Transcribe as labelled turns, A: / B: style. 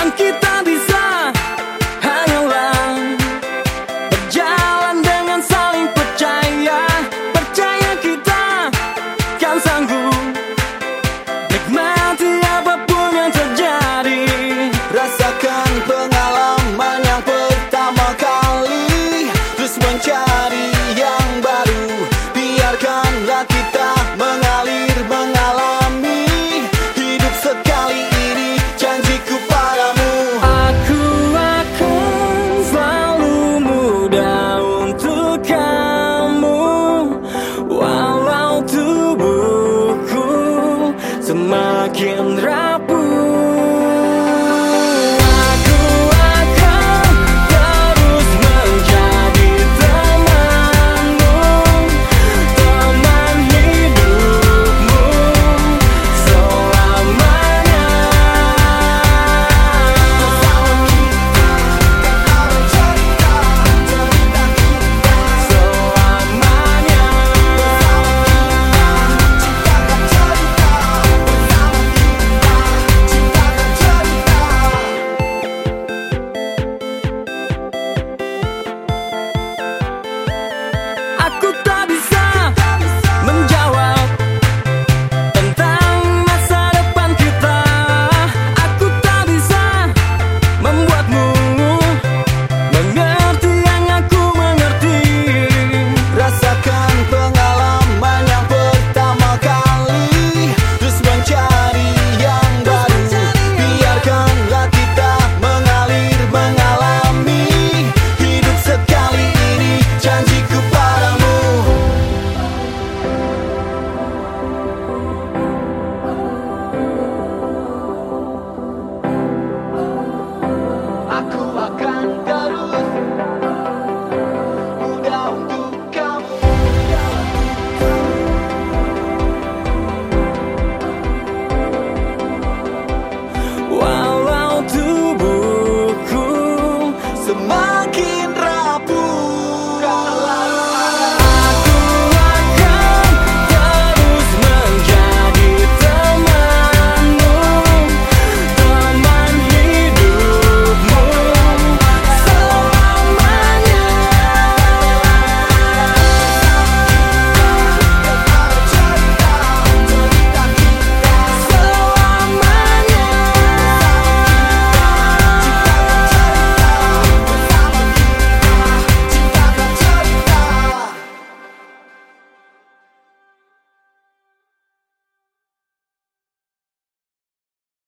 A: Yang kita bisa hanyalah berjalan dengan saling percaya. Percaya kita kan sanggup nikmati apapun yang terjadi.
B: Rasakan pengalaman yang pertama kali, terus mencari yang baru. Biarkanlah kita mengalir, mengalami hidup sekali ini, janjiku padamu.
A: Aku akan selalu muda untuk kamu, walau tubuhku semakin rapuh.